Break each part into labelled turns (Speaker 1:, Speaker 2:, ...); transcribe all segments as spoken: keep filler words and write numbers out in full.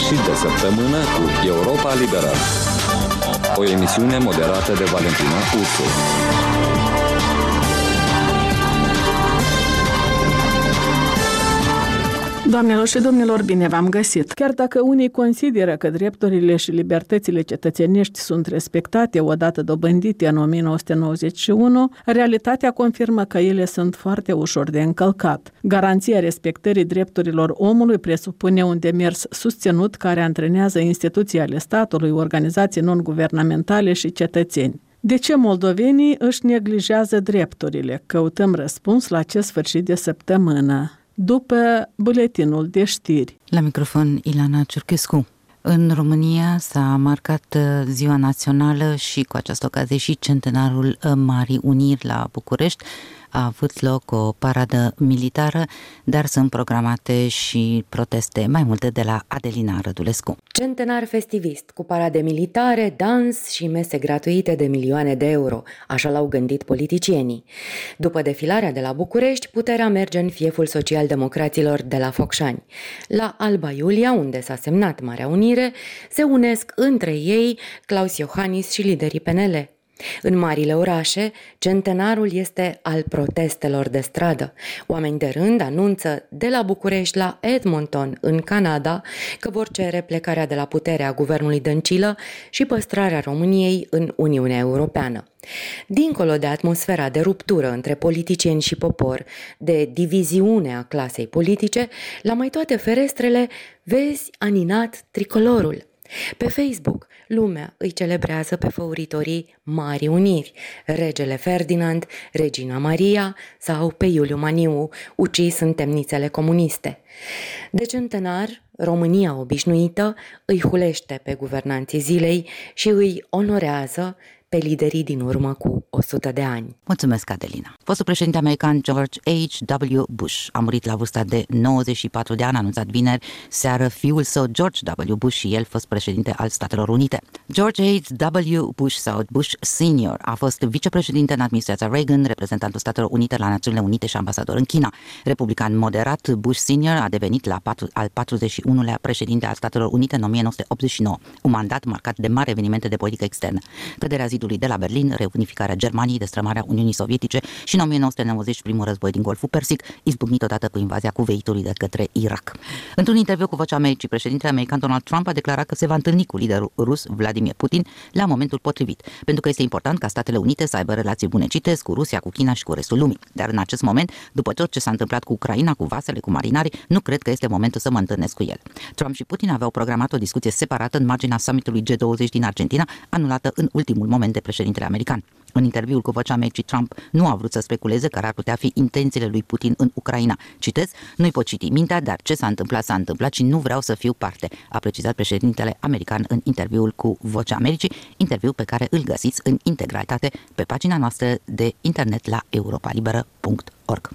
Speaker 1: Sfârșit de săptămână cu Europa Liberă. O emisiune moderată de Valentina Ursu.
Speaker 2: Doamnelor și domnilor, bine v-am găsit! Chiar dacă unii consideră că drepturile și libertățile cetățenești sunt respectate odată dobândite în o mie nouă sute nouăzeci și unu, realitatea confirmă că ele sunt foarte ușor de încălcat. Garanția respectării drepturilor omului presupune un demers susținut care antrenează instituții ale statului, organizații non-guvernamentale și cetățeni. De ce moldovenii își neglijează drepturile? Căutăm răspuns la acest sfârșit de săptămână, după buletinul de știri.
Speaker 3: La microfon Ilana Ciurchescu. În România s-a marcat Ziua Națională și cu această ocazie și centenarul Marii Uniri la București. A avut loc o paradă militară, dar sunt programate și proteste, mai multe de la Adelina Rădulescu.
Speaker 4: Centenar festivist, cu parade militare, dans și mese gratuite de milioane de euro, așa l-au gândit politicienii. După defilarea de la București, puterea merge în fieful social-democraților de la Focșani. La Alba Iulia, unde s-a semnat Marea Unire, se unesc între ei Claus Iohannis și liderii P N L. În marile orașe, centenarul este al protestelor de stradă. Oameni de rând anunță de la București la Edmonton, în Canada, că vor cere plecarea de la putere a guvernului Dăncilă și păstrarea României în Uniunea Europeană. Dincolo de atmosfera de ruptură între politicieni și popor, de diviziune a clasei politice, la mai toate ferestrele vezi aninat tricolorul. Pe Facebook, lumea îi celebrează pe făuritorii Marii Uniri, regele Ferdinand, regina Maria sau pe Iuliu Maniu, ucis în temnițele comuniste. De centenar, România obișnuită îi hulește pe guvernanții zilei și îi onorează pe liderii din urmă cu o sută de ani.
Speaker 3: Mulțumesc, Adelina. Fostul președinte american George H W Bush a murit la vârsta de nouăzeci și patru de ani, a anunțat vineri seară fiul său George W Bush și el fost președinte al Statelor Unite. George H W Bush sau Bush Senior a fost vicepreședinte în administrația Reagan, reprezentantul Statelor Unite la Națiunile Unite și ambasador în China. Republican moderat, Bush Senior a devenit la patru, al patruzeci și unulea președinte al Statelor Unite în o mie nouă sute optzeci și nouă, un mandat marcat de mari evenimente de politică externă. Căderea zidului de la Berlin, reunificarea Germaniei, destrămarea Uniunii Sovietice și în o mie nouă sute nouăzeci primul război din Golful Persic, izbucnit odată cu invazia Kuwaitului de către Irak. Într-un interviu cu Vocea Americii, președintele american Donald Trump a declarat că se va întâlni cu liderul rus Vladimir Putin la momentul potrivit, pentru că este important ca Statele Unite să aibă relații bune, citesc, cu Rusia, cu China și cu restul lumii. Dar în acest moment, după tot ce s-a întâmplat cu Ucraina, cu vasele, cu marinarii, nu cred că este momentul să mă întâlnesc cu el. Trump și Putin aveau programat o discuție separată în marginea summitului G douăzeci din Argentina, anulată în ultimul moment de președintele american. În interviul cu Vocea Americii, Trump nu a vrut să speculeze care ar putea fi intențiile lui Putin în Ucraina. Citez, nu-i pot citi mintea, dar ce s-a întâmplat, s-a întâmplat și nu vreau să fiu parte, a precizat președintele american în interviul cu Vocea Americii, interviu pe care îl găsiți în integralitate pe pagina noastră de internet la europa liberă punct org.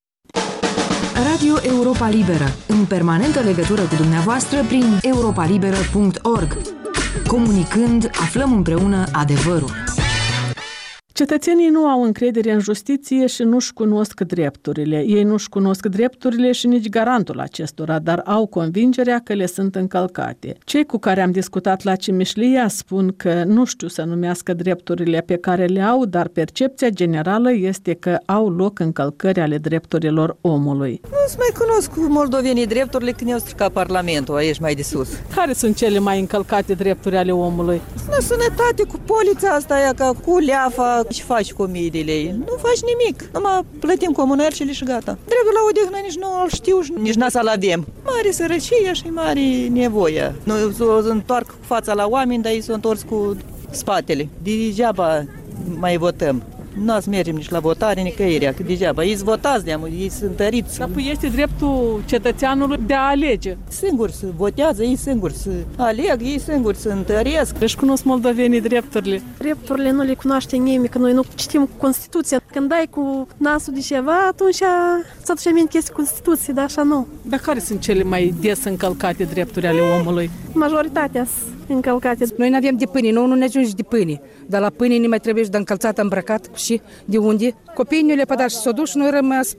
Speaker 5: Radio Europa Liberă, în permanentă legătură cu dumneavoastră prin europa liberă punct org. Comunicând, aflăm împreună adevărul.
Speaker 2: Cetățenii nu au încredere în justiție și nu-și cunosc drepturile. Ei nu-și cunosc drepturile și nici garantul acestora, dar au convingerea că le sunt încălcate. Cei cu care am discutat la Cimișlia spun că nu știu să numească drepturile pe care le au, dar percepția generală este că au loc încălcări ale drepturilor omului.
Speaker 6: Nu-ți mai cunosc cu moldovenii drepturile când eu stricat Parlamentul aici mai de sus.
Speaker 2: Care sunt cele mai încălcate drepturi ale omului?
Speaker 6: La sănătate, cu polița asta aia, ca cu leafa, și faci comediile ei. Nu faci nimic. Numai plătim comunărcile și gata. Dreptul la odihnă nici nu îl știu și nici n-a să-l avem. Mare sărăcie și mare nevoie. Noi o întoarc fața la oameni, dar ei s-o întors cu spatele. Degeaba mai votăm. Nu ați mergem nici la votare, nicăieri, că degeaba. Ei votați, ei sunt întăriți.
Speaker 2: Dar este dreptul cetățeanului de a alege.
Speaker 6: Singuri să votează, ei singuri să aleg, ei singuri să întăresc.
Speaker 2: Își cunosc moldovenii drepturile.
Speaker 7: Drepturile nu le cunoaște nimeni, că noi nu citim Constituția. Când dai cu nasul de ceva, atunci să aduce aminte că este Constituție, dar așa nu.
Speaker 2: Dar care sunt cele mai des încălcate drepturi ale omului?
Speaker 7: Majoritatea încălcate.
Speaker 8: Noi nu avem de pâine, nu, nu ne ajunge de pâine. Dar la pâine ne mai trebuie și de încălțat, îmbrăcat și de unde. Copiii nu le-a pădat și s-o dus și noi rămas